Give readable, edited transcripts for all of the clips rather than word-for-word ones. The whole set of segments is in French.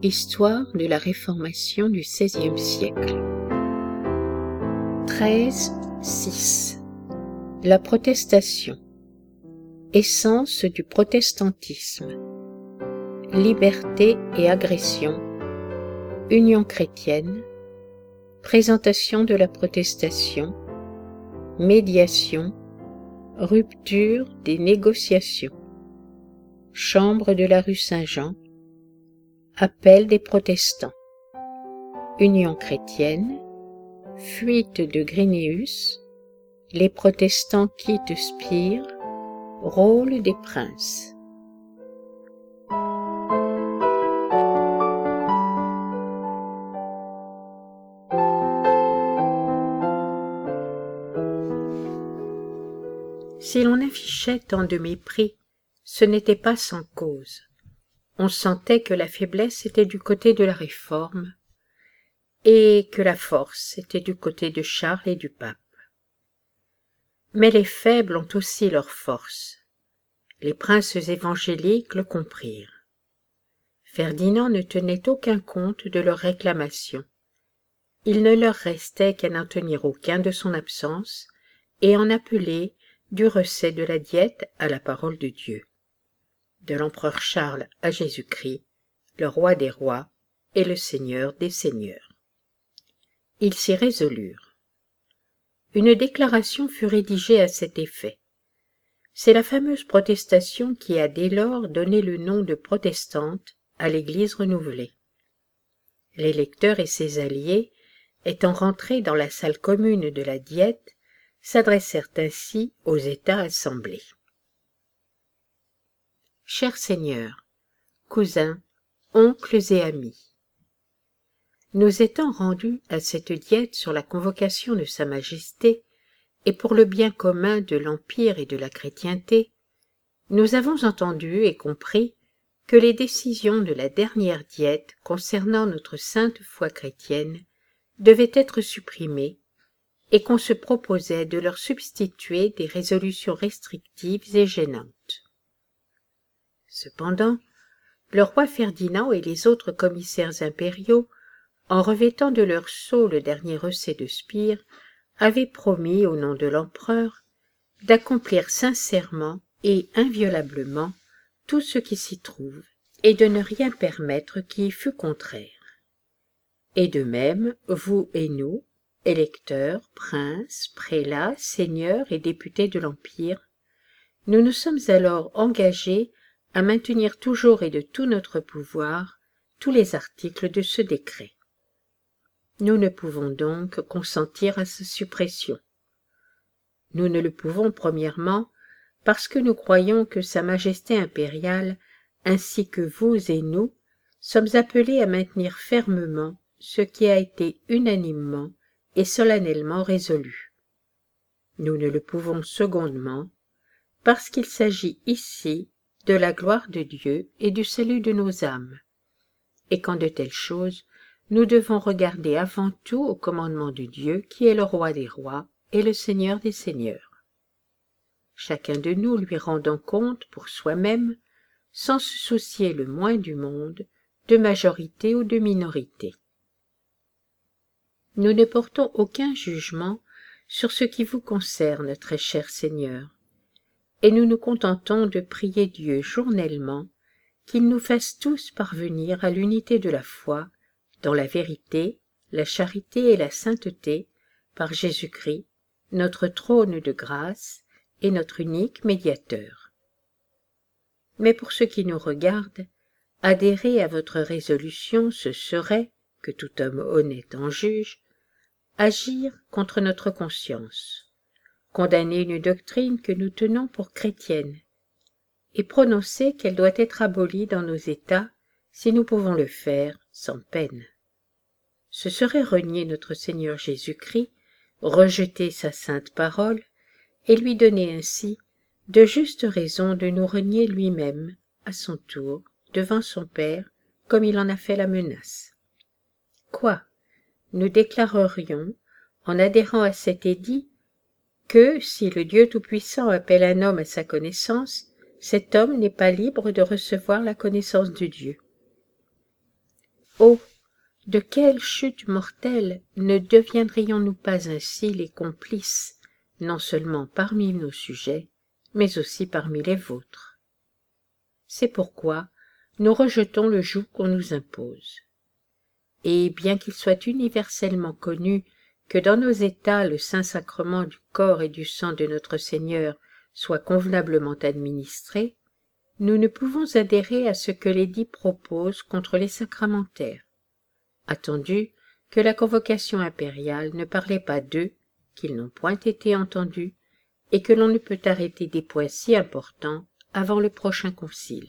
Histoire de la Réformation du XVIe siècle. 13.6. La protestation. Essence du protestantisme. Liberté et agression. Union chrétienne. Présentation de la protestation. Médiation. Rupture des négociations. Chambre de la rue Saint-Jean. Appel des protestants. Union chrétienne. Fuite de Grynéus. Les protestants quittent Spire. Rôle des princes. Si l'on affichait tant de mépris, ce n'était pas sans cause. On sentait que la faiblesse était du côté de la Réforme et que la force était du côté de Charles et du pape. Mais les faibles ont aussi leur force. Les princes évangéliques le comprirent. Ferdinand ne tenait aucun compte de leurs réclamations. Il ne leur restait qu'à n'en tenir aucun de son absence et en appeler du recès de la diète à la parole de Dieu. De l'empereur Charles à Jésus-Christ, le roi des rois et le seigneur des seigneurs. Ils s'y résolurent. Une déclaration fut rédigée à cet effet. C'est la fameuse protestation qui a dès lors donné le nom de protestante à l'Église renouvelée. Les lecteurs et ses alliés, étant rentrés dans la salle commune de la diète, s'adressèrent ainsi aux États assemblés. Chers seigneurs, cousins, oncles et amis, nous étant rendus à cette diète sur la convocation de Sa Majesté et pour le bien commun de l'Empire et de la chrétienté, nous avons entendu et compris que les décisions de la dernière diète concernant notre sainte foi chrétienne devaient être supprimées et qu'on se proposait de leur substituer des résolutions restrictives et gênantes. Cependant, le roi Ferdinand et les autres commissaires impériaux, en revêtant de leur sceau le dernier recès de Spire, avaient promis, au nom de l'empereur, d'accomplir sincèrement et inviolablement tout ce qui s'y trouve, et de ne rien permettre qui y fût contraire. Et de même, vous et nous, électeurs, princes, prélats, seigneurs et députés de l'Empire, nous nous sommes alors engagés à maintenir toujours et de tout notre pouvoir tous les articles de ce décret. Nous ne pouvons donc consentir à sa suppression. Nous ne le pouvons premièrement parce que nous croyons que Sa Majesté impériale, ainsi que vous et nous, sommes appelés à maintenir fermement ce qui a été unanimement et solennellement résolu. Nous ne le pouvons secondement parce qu'il s'agit ici de la gloire de Dieu et du salut de nos âmes, et qu'en de telles choses, nous devons regarder avant tout au commandement de Dieu qui est le roi des rois et le seigneur des seigneurs. Chacun de nous lui rendant compte pour soi-même, sans se soucier le moins du monde, de majorité ou de minorité. Nous ne portons aucun jugement sur ce qui vous concerne, très cher Seigneur, et nous nous contentons de prier Dieu journellement qu'il nous fasse tous parvenir à l'unité de la foi, dans la vérité, la charité et la sainteté, par Jésus-Christ, notre trône de grâce et notre unique médiateur. Mais pour ce qui nous regarde, adhérer à votre résolution, ce serait, que tout homme honnête en juge, agir contre notre conscience, condamner une doctrine que nous tenons pour chrétienne, et prononcer qu'elle doit être abolie dans nos États si nous pouvons le faire sans peine. Ce serait renier notre Seigneur Jésus-Christ, rejeter sa sainte parole, et lui donner ainsi de justes raisons de nous renier lui-même, à son tour, devant son Père, comme il en a fait la menace. Quoi? Nous déclarerions, en adhérant à cet édit, que, si le Dieu Tout-Puissant appelle un homme à sa connaissance, cet homme n'est pas libre de recevoir la connaissance de Dieu. Oh, de quelle chute mortelle ne deviendrions-nous pas ainsi les complices, non seulement parmi nos sujets, mais aussi parmi les vôtres? C'est pourquoi nous rejetons le joug qu'on nous impose. Et bien qu'il soit universellement connu que dans nos états le Saint-Sacrement du corps et du sang de notre Seigneur soit convenablement administré, nous ne pouvons adhérer à ce que l'édit propose contre les sacramentaires, attendu que la convocation impériale ne parlait pas d'eux, qu'ils n'ont point été entendus, et que l'on ne peut arrêter des points si importants avant le prochain concile.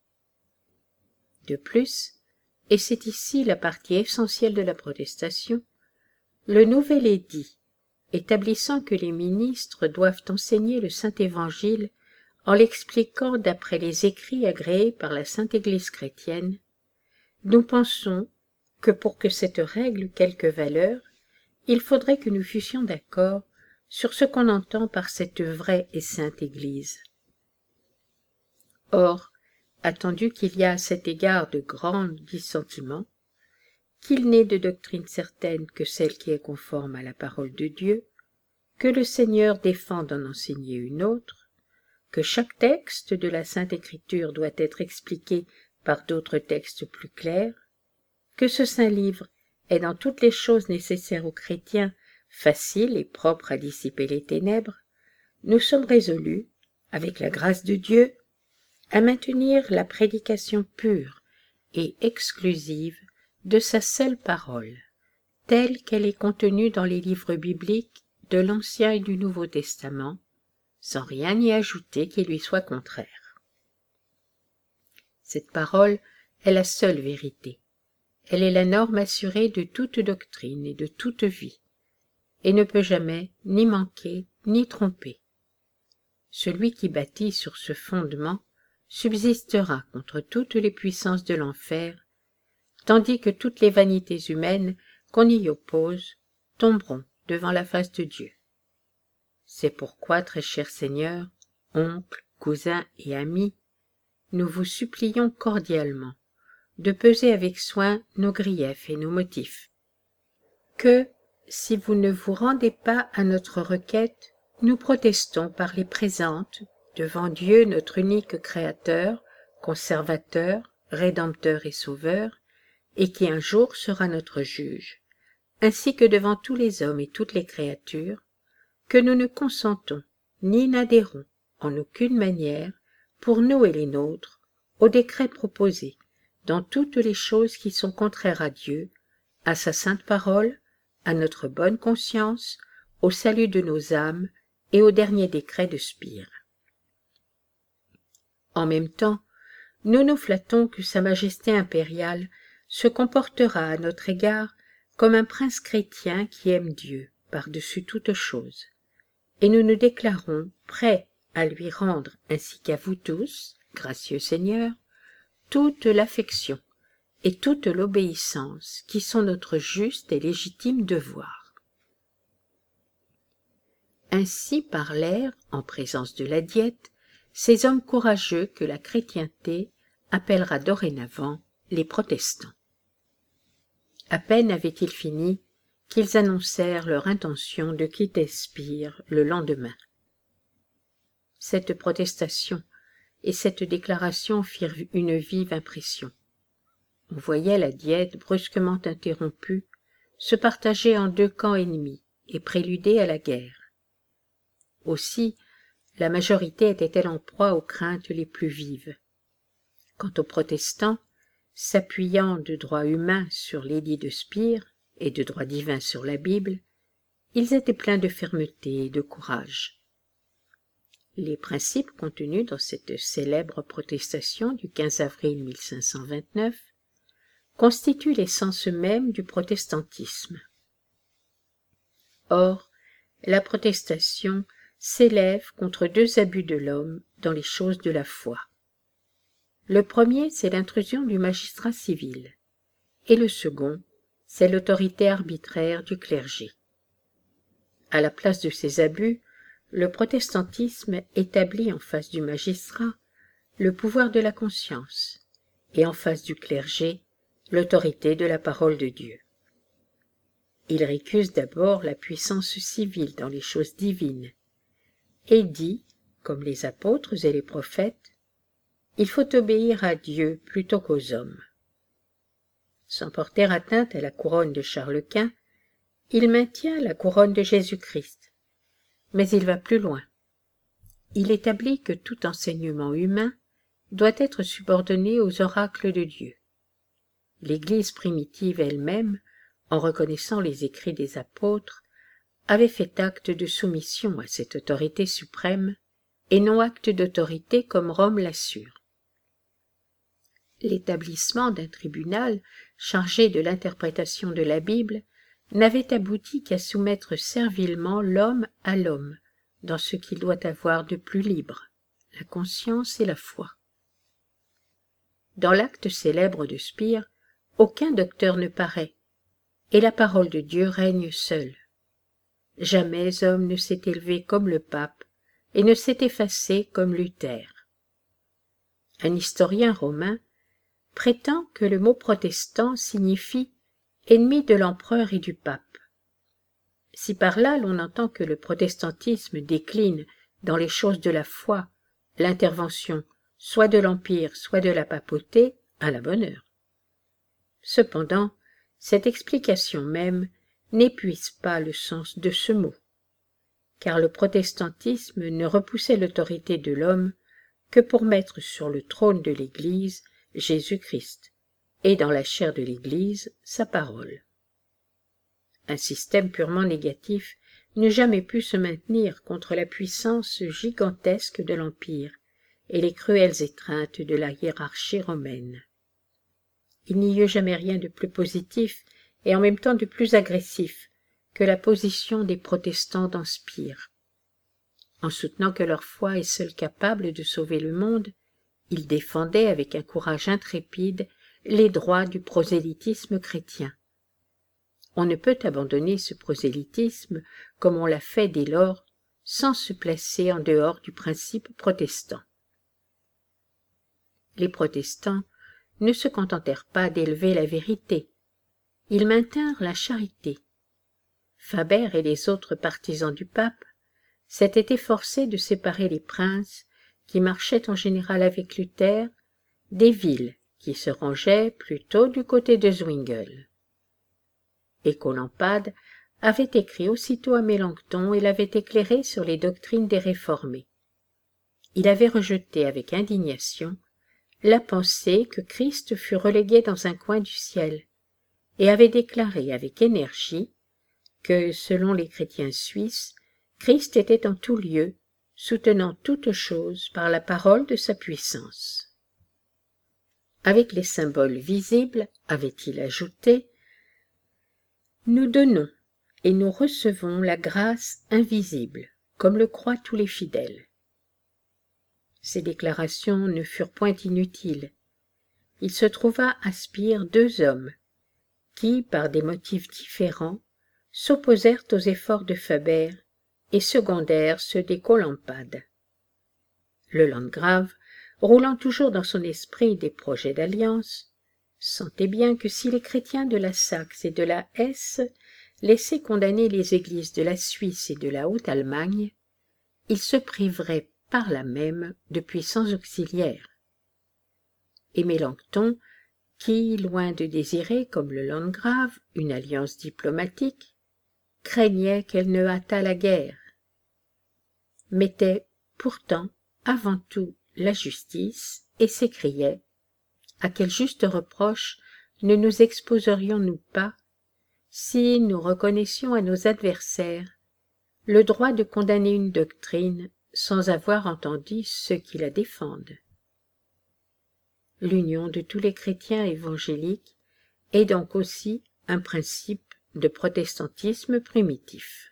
De plus, et c'est ici la partie essentielle de la protestation, le nouvel édit, établissant que les ministres doivent enseigner le Saint-Évangile en l'expliquant d'après les écrits agréés par la Sainte Église chrétienne, nous pensons que pour que cette règle eût quelque valeur, il faudrait que nous fussions d'accord sur ce qu'on entend par cette vraie et sainte Église. Or, attendu qu'il y a à cet égard de grands dissentiments, qu'il n'est de doctrine certaine que celle qui est conforme à la parole de Dieu, que le Seigneur défend d'en enseigner une autre, que chaque texte de la Sainte Écriture doit être expliqué par d'autres textes plus clairs, que ce saint livre est dans toutes les choses nécessaires aux chrétiens, facile et propre à dissiper les ténèbres, nous sommes résolus, avec la grâce de Dieu, à maintenir la prédication pure et exclusive de sa seule parole, telle qu'elle est contenue dans les livres bibliques de l'Ancien et du Nouveau Testament, sans rien y ajouter qui lui soit contraire. Cette parole est la seule vérité. Elle est la norme assurée de toute doctrine et de toute vie, et ne peut jamais ni manquer ni tromper. Celui qui bâtit sur ce fondement subsistera contre toutes les puissances de l'enfer, tandis que toutes les vanités humaines qu'on y oppose tomberont devant la face de Dieu. C'est pourquoi, très cher Seigneur, oncles, cousins et amis, nous vous supplions cordialement de peser avec soin nos griefs et nos motifs, que, si vous ne vous rendez pas à notre requête, nous protestons par les présentes devant Dieu notre unique Créateur, Conservateur, Rédempteur et Sauveur, et qui un jour sera notre juge, ainsi que devant tous les hommes et toutes les créatures, que nous ne consentons ni n'adhérons en aucune manière, pour nous et les nôtres, au décret proposé dans toutes les choses qui sont contraires à Dieu, à sa sainte parole, à notre bonne conscience, au salut de nos âmes et au dernier décret de Spire. En même temps, nous nous flattons que Sa Majesté impériale se comportera à notre égard comme un prince chrétien qui aime Dieu par-dessus toute chose, et nous nous déclarons prêts à lui rendre, ainsi qu'à vous tous, gracieux Seigneur, toute l'affection et toute l'obéissance qui sont notre juste et légitime devoir. Ainsi parlèrent, en présence de la Diète, ces hommes courageux que la chrétienté appellera dorénavant les protestants. À peine avaient-ils fini qu'ils annoncèrent leur intention de quitter Spire le lendemain. Cette protestation et cette déclaration firent une vive impression. On voyait la Diète brusquement interrompue se partager en deux camps ennemis et préluder à la guerre. Aussi, la majorité était-elle en proie aux craintes les plus vives. Quant aux protestants, s'appuyant de droit humain sur l'édit de Spire et de droit divin sur la Bible, ils étaient pleins de fermeté et de courage. Les principes contenus dans cette célèbre protestation du 15 avril 1529 constituent l'essence même du protestantisme. Or, la protestation s'élève contre deux abus de l'homme dans les choses de la foi. Le premier, c'est l'intrusion du magistrat civil, et le second, c'est l'autorité arbitraire du clergé. À la place de ces abus, le protestantisme établit en face du magistrat le pouvoir de la conscience, et en face du clergé, l'autorité de la parole de Dieu. Il récuse d'abord la puissance civile dans les choses divines, et dit, comme les apôtres et les prophètes, il faut obéir à Dieu plutôt qu'aux hommes. Sans porter atteinte à la couronne de Charles Quint, il maintient la couronne de Jésus-Christ, mais il va plus loin. Il établit que tout enseignement humain doit être subordonné aux oracles de Dieu. L'Église primitive elle-même, en reconnaissant les écrits des apôtres, avait fait acte de soumission à cette autorité suprême, et non acte d'autorité comme Rome l'assure. L'établissement d'un tribunal chargé de l'interprétation de la Bible n'avait abouti qu'à soumettre servilement l'homme à l'homme, dans ce qu'il doit avoir de plus libre, la conscience et la foi. Dans l'acte célèbre de Spire, aucun docteur ne paraît, et la parole de Dieu règne seule. Jamais homme ne s'est élevé comme le pape, et ne s'est effacé comme Luther. Un historien romain prétend que le mot protestant signifie ennemi de l'empereur et du pape. Si par là l'on entend que le protestantisme décline dans les choses de la foi l'intervention soit de l'empire soit de la papauté, à la bonne heure. Cependant, cette explication même n'épuise pas le sens de ce mot, car le protestantisme ne repoussait l'autorité de l'homme que pour mettre sur le trône de l'Église Jésus-Christ, et dans la chair de l'Église sa parole. Un système purement négatif n'eût jamais pu se maintenir contre la puissance gigantesque de l'Empire et les cruelles étreintes de la hiérarchie romaine. Il n'y eut jamais rien de plus positif et en même temps de plus agressif que la position des protestants dans Spire. En soutenant que leur foi est seule capable de sauver le monde, ils défendaient avec un courage intrépide les droits du prosélytisme chrétien. On ne peut abandonner ce prosélytisme, comme on l'a fait dès lors, sans se placer en dehors du principe protestant. Les protestants ne se contentèrent pas d'élever la vérité, ils maintinrent la charité. Faber et les autres partisans du pape s'étaient efforcés de séparer les princes, qui marchaient en général avec Luther, des villes qui se rangeaient plutôt du côté de Zwingli. Écolampade avait écrit aussitôt à Mélenchon et l'avait éclairé sur les doctrines des réformés. Il avait rejeté avec indignation la pensée que Christ fut relégué dans un coin du ciel, et avait déclaré avec énergie que, selon les chrétiens suisses, Christ était en tout lieu, soutenant toutes choses par la parole de sa puissance. Avec les symboles visibles, avait-il ajouté, nous donnons et nous recevons la grâce invisible, comme le croient tous les fidèles. Ces déclarations ne furent point inutiles. Il se trouva à Spire 2 hommes, qui, par des motifs différents, s'opposèrent aux efforts de Faber et secondèrent ceux d'Écolampade. Le landgrave, roulant toujours dans son esprit des projets d'alliance, sentait bien que si les chrétiens de la Saxe et de la Hesse laissaient condamner les églises de la Suisse et de la Haute-Allemagne, ils se priveraient par là même de puissants auxiliaires. Et Mélenchon, qui, loin de désirer, comme le landgrave, une alliance diplomatique, craignait qu'elle ne hâtât la guerre, mettait pourtant avant tout la justice et s'écriait « À quel juste reproche ne nous exposerions-nous pas si nous reconnaissions à nos adversaires le droit de condamner une doctrine sans avoir entendu ceux qui la défendent ?» L'union de tous les chrétiens évangéliques est donc aussi un principe de protestantisme primitif.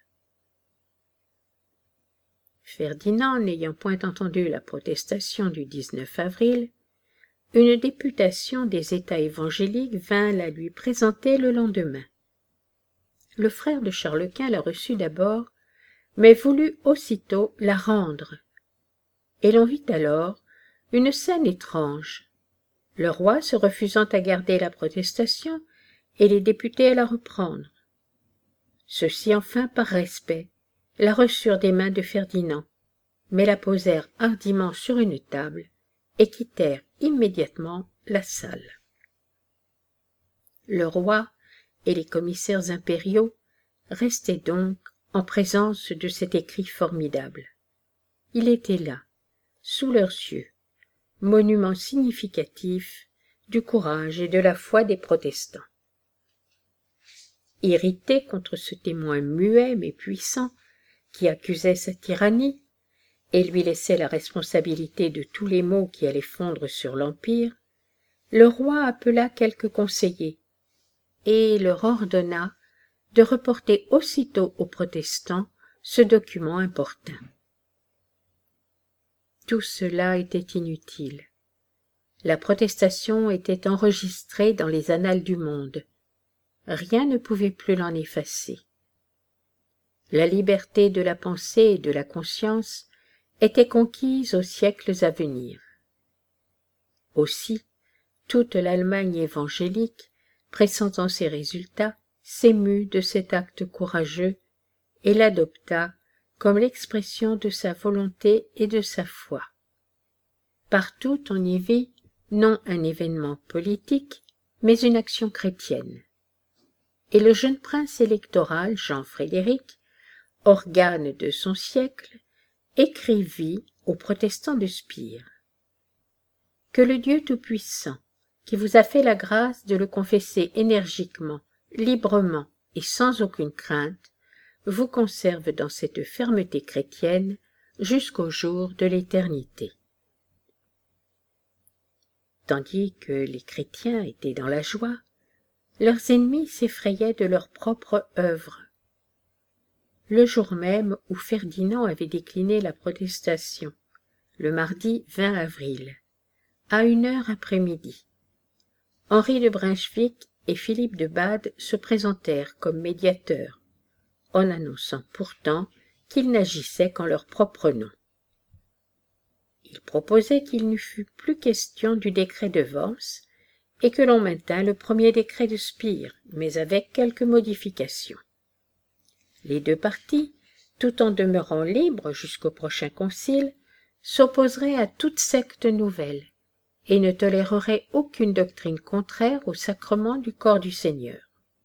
Ferdinand n'ayant point entendu la protestation du 19 avril, une députation des États évangéliques vint la lui présenter le lendemain. Le frère de Charles Quint la reçut d'abord, mais voulut aussitôt la rendre, et l'on vit alors une scène étrange. le roi se refusant à garder la protestation et les députés à la reprendre. Ceux-ci enfin, par respect, la reçurent des mains de Ferdinand, mais la posèrent hardiment sur une table et quittèrent immédiatement la salle. Le roi et les commissaires impériaux restaient donc en présence de cet écrit formidable. Il était là, sous leurs yeux, monument significatif du courage et de la foi des protestants. Irrités contre ce témoin muet mais puissant qui accusait sa tyrannie et lui laissait la responsabilité de tous les maux qui allaient fondre sur l'Empire, le roi appela quelques conseillers et leur ordonna de reporter aussitôt aux protestants ce document importun. Tout cela était inutile. La protestation était enregistrée dans les annales du monde. Rien ne pouvait plus l'en effacer. La liberté de la pensée et de la conscience était conquise aux siècles à venir. Aussi, toute l'Allemagne évangélique, pressentant ces résultats, s'émut de cet acte courageux et l'adopta comme l'expression de sa volonté et de sa foi. Partout on y vit non un événement politique, mais une action chrétienne. Et le jeune prince électoral Jean-Frédéric, organe de son siècle, écrivit aux protestants de Spire: « Que le Dieu Tout-Puissant, qui vous a fait la grâce de le confesser énergiquement, librement et sans aucune crainte, vous conserve dans cette fermeté chrétienne jusqu'au jour de l'éternité. » Tandis que les chrétiens étaient dans la joie, leurs ennemis s'effrayaient de leur propre œuvre. Le jour même où Ferdinand avait décliné la protestation, le mardi 20 avril, à 1 heure après-midi, Henri de Brunswick et Philippe de Bade se présentèrent comme médiateurs, en annonçant pourtant qu'ils n'agissaient qu'en leur propre nom. Ils proposaient qu'il ne fût plus question du décret de Worms et que l'on maintint le premier décret de Spire, mais avec quelques modifications. Les deux partis, tout en demeurant libres jusqu'au prochain concile, s'opposeraient à toute secte nouvelle et ne toléreraient aucune doctrine contraire au sacrement du corps du Seigneur.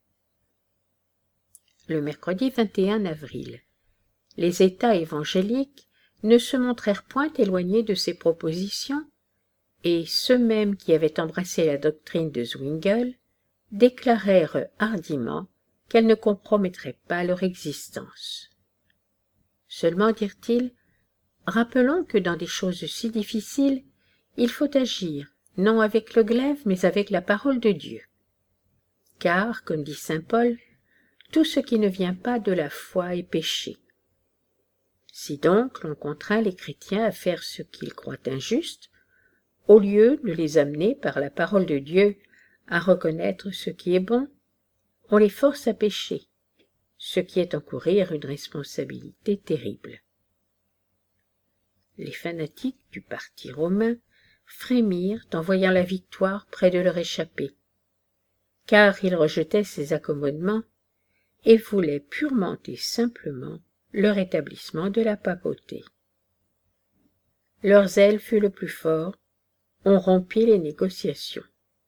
Le mercredi 21 avril, les États évangéliques ne se montrèrent point éloignés de ces propositions, et ceux mêmes qui avaient embrassé la doctrine de Zwingli déclarèrent hardiment qu'elle ne compromettrait pas leur existence. Seulement, dirent-ils, rappelons que dans des choses si difficiles, il faut agir, non avec le glaive, mais avec la parole de Dieu. Car, comme dit saint Paul, tout ce qui ne vient pas de la foi est péché. Si donc l'on contraint les chrétiens à faire ce qu'ils croient injuste, au lieu de les amener par la parole de Dieu à reconnaître ce qui est bon, on les force à pécher, ce qui est encourir une responsabilité terrible. Les fanatiques du parti romain frémirent en voyant la victoire près de leur échapper, car ils rejetaient ces accommodements et voulaient purement et simplement le rétablissement de la papauté. Leur zèle fut le plus fort, on rompit les négociations.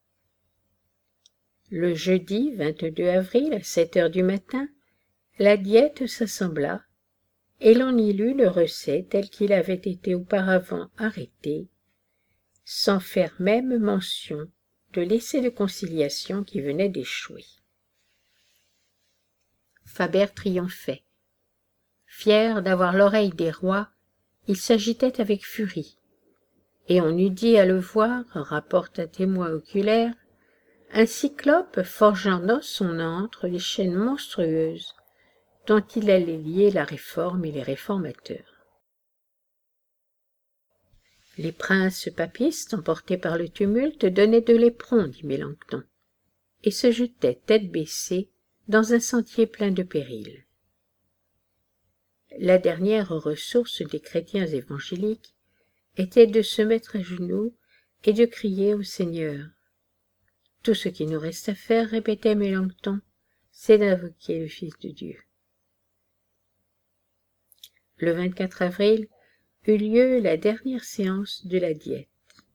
Le jeudi 22 avril à 7 heures du matin, la diète s'assembla et l'on y lut le recès tel qu'il avait été auparavant arrêté, sans faire même mention de l'essai de conciliation qui venait d'échouer. Faber triomphait. Fier d'avoir l'oreille des rois, il s'agitait avec furie, et on eût dit à le voir, rapporte un témoin oculaire, un cyclope forgeant dans son antre les chaînes monstrueuses dont il allait lier la réforme et les réformateurs. Les princes papistes, emportés par le tumulte, donnaient de l'éperon, dit Mélenchon, et se jetaient tête baissée dans un sentier plein de périls. La dernière ressource des chrétiens évangéliques était de se mettre à genoux et de crier au Seigneur. Tout ce qui nous reste à faire, répétait Mélenchon, c'est d'invoquer le Fils de Dieu. Le 24 avril eut lieu la dernière séance de la Diète.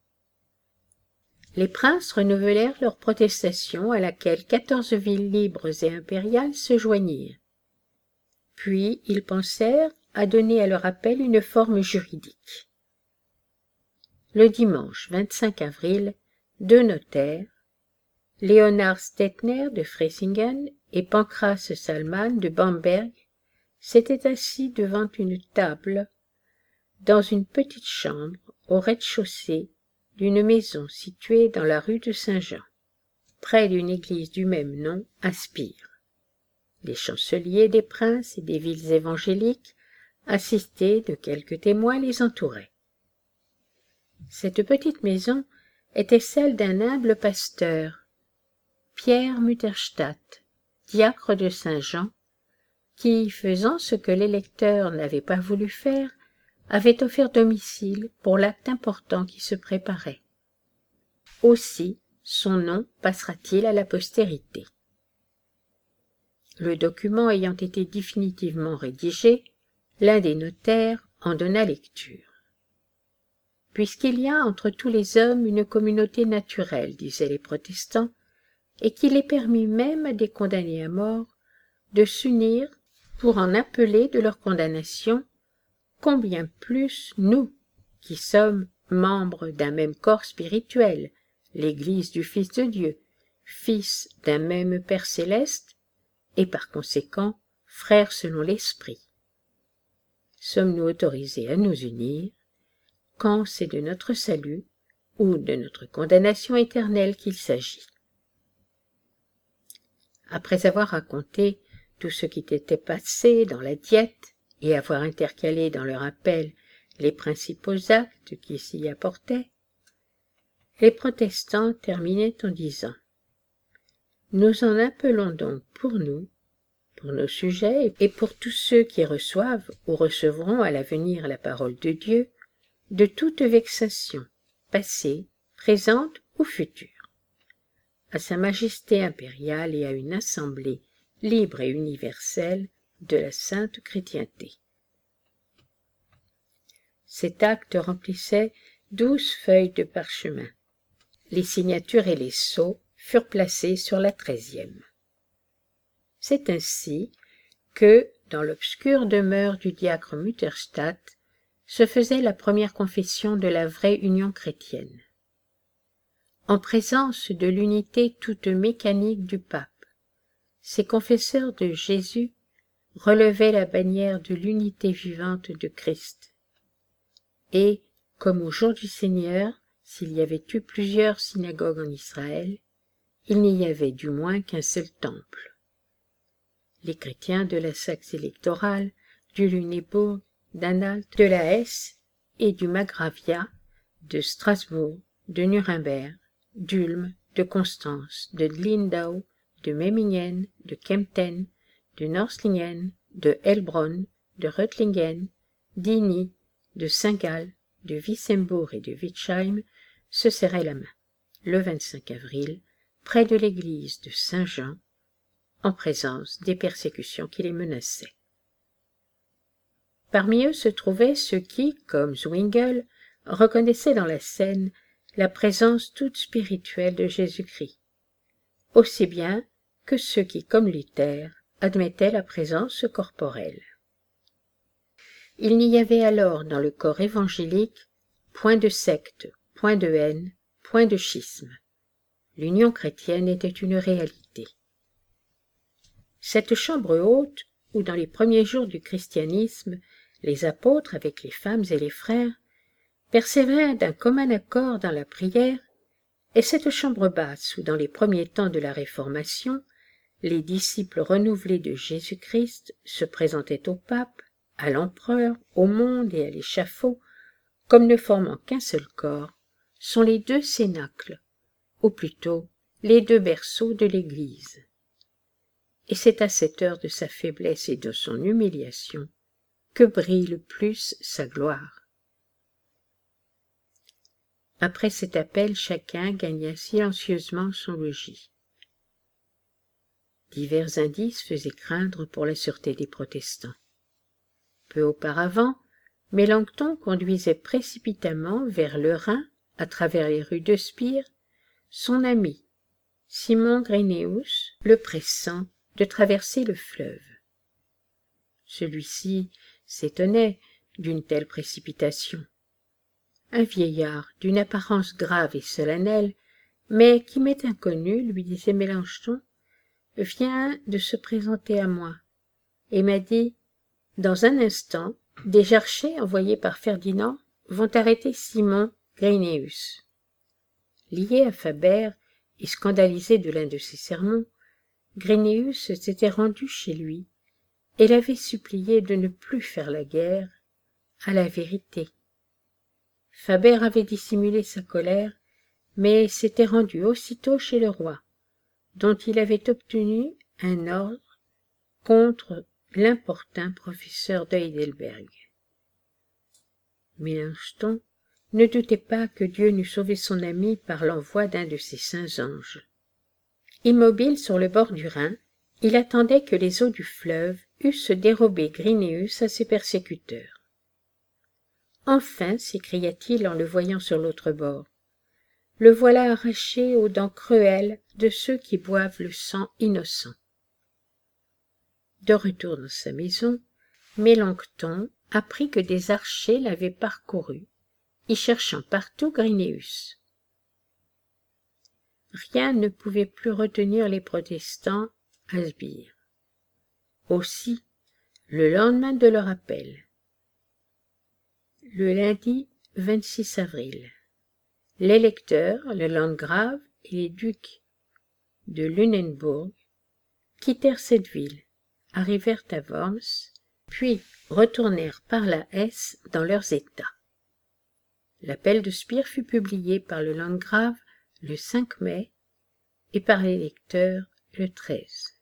Les princes renouvelèrent leur protestation à laquelle 14 villes libres et impériales se joignirent. Puis ils pensèrent à donner à leur appel une forme juridique. Le dimanche 25 avril, 2 notaires, Léonard Stettner de Freysingen et Pancras Salman de Bamberg, s'étaient assis devant une table dans une petite chambre au rez-de-chaussée d'une maison située dans la rue de Saint-Jean, près d'une église du même nom à Spire. Les chanceliers des princes et des villes évangéliques, assistés de quelques témoins, les entouraient. Cette petite maison était celle d'un humble pasteur, Pierre Mutterstadt, diacre de Saint-Jean, qui, faisant ce que l'électeur n'avait pas voulu faire, avait offert domicile pour l'acte important qui se préparait. Aussi, son nom passera-t-il à la postérité. Le document ayant été définitivement rédigé, l'un des notaires en donna lecture. Puisqu'il y a entre tous les hommes une communauté naturelle, disaient les protestants, et qu'il est permis même à des condamnés à mort de s'unir pour en appeler de leur condamnation, combien plus nous, qui sommes membres d'un même corps spirituel, l'Église du Fils de Dieu, fils d'un même Père céleste, et par conséquent frères selon l'Esprit. Sommes-nous autorisés à nous unir quand c'est de notre salut ou de notre condamnation éternelle qu'il s'agit? Après avoir raconté tout ce qui s'était passé dans la Diète et avoir intercalé dans leur appel les principaux actes qui s'y apportaient, les protestants terminaient en disant « Nous en appelons donc pour nous, pour nos sujets et pour tous ceux qui reçoivent ou recevront à l'avenir la parole de Dieu, de toute vexation, passée, présente ou future, à Sa Majesté impériale et à une assemblée libre et universelle de la sainte chrétienté. » Cet acte remplissait 12 feuilles de parchemin. Les signatures et les sceaux furent placés sur la 13e. C'est ainsi que, dans l'obscure demeure du diacre Mutterstadt, se faisait la première confession de la vraie union chrétienne. En présence de l'unité toute mécanique du pape, ces confesseurs de Jésus relevaient la bannière de l'unité vivante de Christ. Et, comme au jour du Seigneur, s'il y avait eu plusieurs synagogues en Israël, il n'y avait du moins qu'un seul temple. Les chrétiens de la Saxe électorale, du Lunebourg, d'Anhalt, de la Hesse et du Magravia, de Strasbourg, de Nuremberg, d'Ulm, de Constance, de Lindau, de Memmingen, de Kempten, de Norslingen, de Heilbronn, de Reutlingen, d'Igny, de Saint-Gall, de Wissembourg et de Witzheim se serraient la main, le 25 avril, près de l'église de Saint-Jean, en présence des persécutions qui les menaçaient. Parmi eux se trouvaient ceux qui, comme Zwingli, reconnaissaient dans la scène la présence toute spirituelle de Jésus-Christ, aussi bien que ceux qui, comme Luther, admettaient la présence corporelle. Il n'y avait alors dans le corps évangélique point de secte, point de haine, point de schisme. L'union chrétienne était une réalité. Cette chambre haute, où dans les premiers jours du christianisme, les apôtres, avec les femmes et les frères, persévèrent d'un commun accord dans la prière, et cette chambre basse, où dans les premiers temps de la Réformation, les disciples renouvelés de Jésus-Christ se présentaient au pape, à l'empereur, au monde et à l'échafaud, comme ne formant qu'un seul corps, sont les 2 cénacles, ou plutôt les 2 berceaux de l'Église. Et c'est à cette heure de sa faiblesse et de son humiliation que brille le plus sa gloire. Après cet appel, chacun gagna silencieusement son logis. Divers indices faisaient craindre pour la sûreté des protestants. Peu auparavant, Mélenchon conduisait précipitamment vers le Rhin, à travers les rues de Spire, son ami, Simon Grynéus, le pressant de traverser le fleuve. Celui-ci s'étonnait d'une telle précipitation. Un vieillard d'une apparence grave et solennelle, mais qui m'est inconnu, lui disait Mélenchon, vient de se présenter à moi, et m'a dit « Dans un instant, des archers envoyés par Ferdinand vont arrêter Simon Grynéus. » Lié à Faber et scandalisé de l'un de ses sermons, Grynéus s'était rendu chez lui et l'avait supplié de ne plus faire la guerre à la vérité. Faber avait dissimulé sa colère, mais s'était rendu aussitôt chez le roi, dont il avait obtenu un ordre contre l'importun professeur de Heidelberg. Mélenchon ne doutait pas que Dieu n'eût sauvé son ami par l'envoi d'un de ses saints anges. Immobile sur le bord du Rhin, il attendait que les eaux du fleuve eussent dérobé Grynéus à ses persécuteurs. « Enfin, s'écria-t-il en le voyant sur l'autre bord, le voilà arraché aux dents cruelles de ceux qui boivent le sang innocent. » De retour dans sa maison, Mélenchon apprit que des archers l'avaient parcouru, y cherchant partout Grynéus. Rien ne pouvait plus retenir les protestants à Spire. Aussi, le lendemain de leur appel, le lundi 26 avril, l'électeur, le landgrave et les ducs de Lunebourg quittèrent cette ville, arrivèrent à Worms, puis retournèrent par la Hesse dans leurs États. L'appel de Spire fut publié par le landgrave le 5 mai et par l'électeur le 13.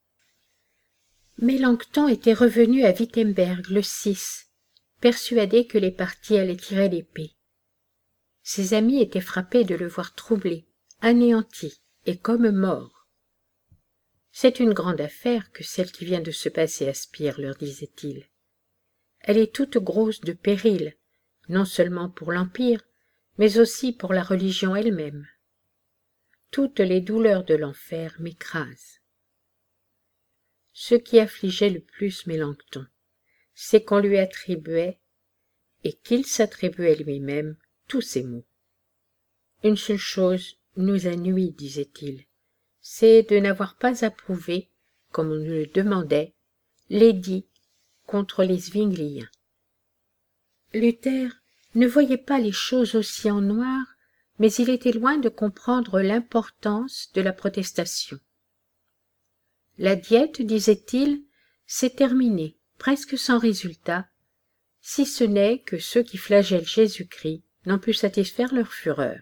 Mélenchon était revenu à Wittenberg le 6, persuadé que les partis allaient tirer l'épée. Ses amis étaient frappés de le voir troublé, anéanti et comme mort. « C'est une grande affaire que celle qui vient de se passer à Spire, leur disait-il. Elle est toute grosse de périls, non seulement pour l'Empire, mais aussi pour la religion elle-même. Toutes les douleurs de l'enfer m'écrasent. » Ce qui affligeait le plus Mélenchon, c'est qu'on lui attribuait, et qu'il s'attribuait lui-même, tous ces maux. « Une seule chose nous a nui, disait-il, c'est de n'avoir pas approuvé, comme on nous le demandait, l'édit contre les Zwingliens. » Luther ne voyait pas les choses aussi en noir, mais il était loin de comprendre l'importance de la protestation. La diète, disait-il, s'est terminée, presque sans résultat, si ce n'est que ceux qui flagellent Jésus-Christ n'ont pu satisfaire leur fureur.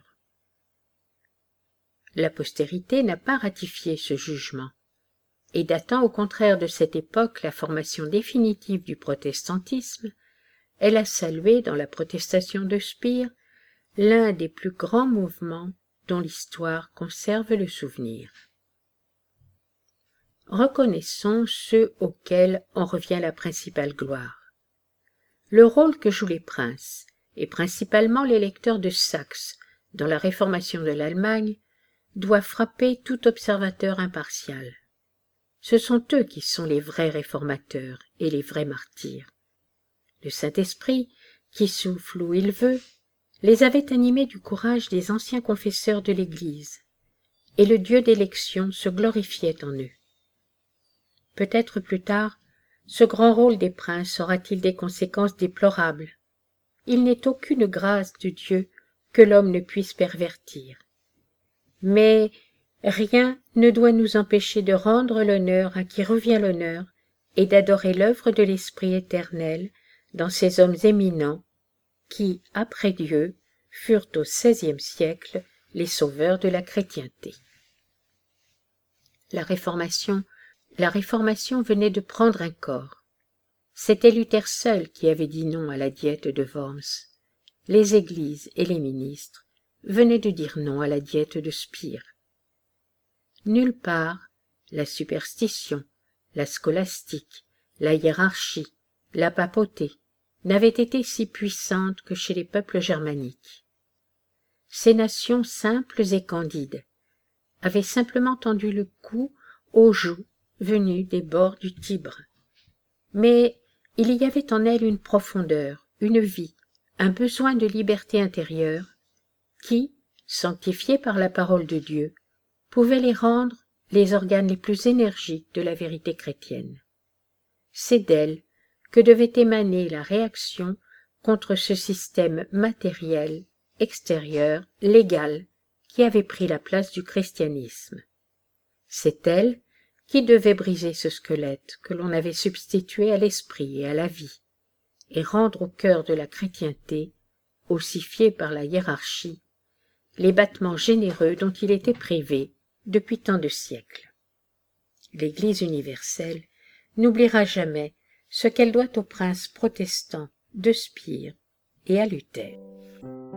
La postérité n'a pas ratifié ce jugement, et datant au contraire de cette époque la formation définitive du protestantisme, elle a salué dans la protestation de Spire l'un des plus grands mouvements dont l'histoire conserve le souvenir. Reconnaissons ceux auxquels en revient la principale gloire. Le rôle que jouent les princes, et principalement les lecteurs de Saxe, dans la réformation de l'Allemagne, doit frapper tout observateur impartial. Ce sont eux qui sont les vrais réformateurs et les vrais martyrs. Le Saint-Esprit, qui souffle où il veut, les avait animés du courage des anciens confesseurs de l'Église, et le Dieu d'élection se glorifiait en eux. Peut-être plus tard, ce grand rôle des princes aura-t-il des conséquences déplorables. Il n'est aucune grâce de Dieu que l'homme ne puisse pervertir. Mais rien ne doit nous empêcher de rendre l'honneur à qui revient l'honneur et d'adorer l'œuvre de l'Esprit éternel dans ces hommes éminents qui, après Dieu, furent au XVIe siècle les sauveurs de la chrétienté. La Réformation venait de prendre un corps. C'était Luther seul qui avait dit non à la diète de Worms. Les églises et les ministres venait de dire non à la diète de Spire. Nulle part, la superstition, la scolastique, la hiérarchie, la papauté n'avaient été si puissantes que chez les peuples germaniques. Ces nations simples et candides avaient simplement tendu le cou aux jougs venus des bords du Tibre. Mais il y avait en elles une profondeur, une vie, un besoin de liberté intérieure qui, sanctifiés par la parole de Dieu, pouvaient les rendre les organes les plus énergiques de la vérité chrétienne. C'est d'elles que devait émaner la réaction contre ce système matériel, extérieur, légal, qui avait pris la place du christianisme. C'est elles qui devaient briser ce squelette que l'on avait substitué à l'esprit et à la vie, et rendre au cœur de la chrétienté, ossifié par la hiérarchie, les battements généreux dont il était privé depuis tant de siècles. L'Église universelle n'oubliera jamais ce qu'elle doit aux princes protestants de Spire et à Luther.